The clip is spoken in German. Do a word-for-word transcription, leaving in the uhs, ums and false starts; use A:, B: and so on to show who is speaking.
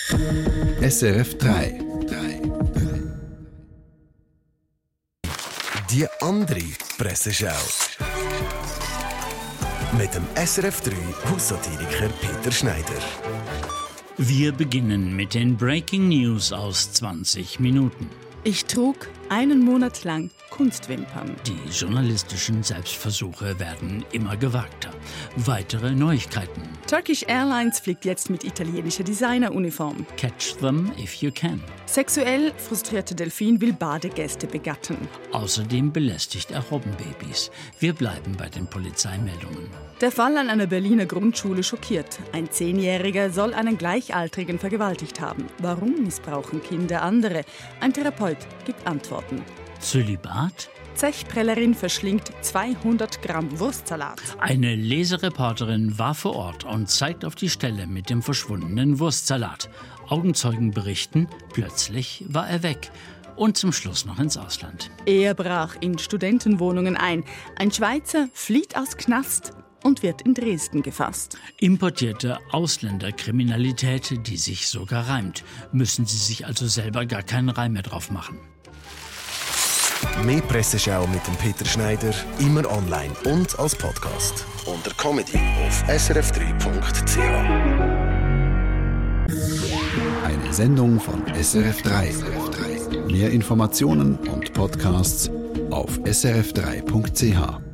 A: S R F drei.
B: Die andere Presseschau. Mit dem S R F drei Haussatiriker Peter Schneider.
C: Wir beginnen mit den Breaking News aus zwanzig Minuten.
D: Ich trug einen Monat lang Kunstwimpern.
C: Die journalistischen Selbstversuche werden immer gewagter. Weitere Neuigkeiten.
D: Turkish Airlines fliegt jetzt mit italienischer Designeruniform.
C: Catch them if you can.
D: Sexuell frustrierte Delfin will Badegäste begatten.
C: Außerdem belästigt er Robbenbabys. Wir bleiben bei den Polizeimeldungen.
D: Der Fall an einer Berliner Grundschule schockiert. Ein Zehnjähriger soll einen Gleichaltrigen vergewaltigt haben. Warum missbrauchen Kinder andere? Ein Therapeut gibt Antworten.
C: Zölibat?
D: Zechprellerin verschlingt zweihundert Gramm Wurstsalat.
C: Eine Lesereporterin war vor Ort und zeigt auf die Stelle mit dem verschwundenen Wurstsalat. Augenzeugen berichten, plötzlich war er weg. Und zum Schluss noch ins Ausland.
D: Er brach in Studentenwohnungen ein. Ein Schweizer flieht aus Knast und wird in Dresden gefasst.
C: Importierte Ausländerkriminalität, die sich sogar reimt. Müssen Sie sich also selber gar keinen Reim mehr drauf machen.
B: Mehr Presseschau mit dem Peter Schneider, immer online und als Podcast. Unter Comedy auf s r f drei punkt c h.
A: Eine Sendung von S R F drei. Mehr Informationen und Podcasts auf s r f drei punkt c h.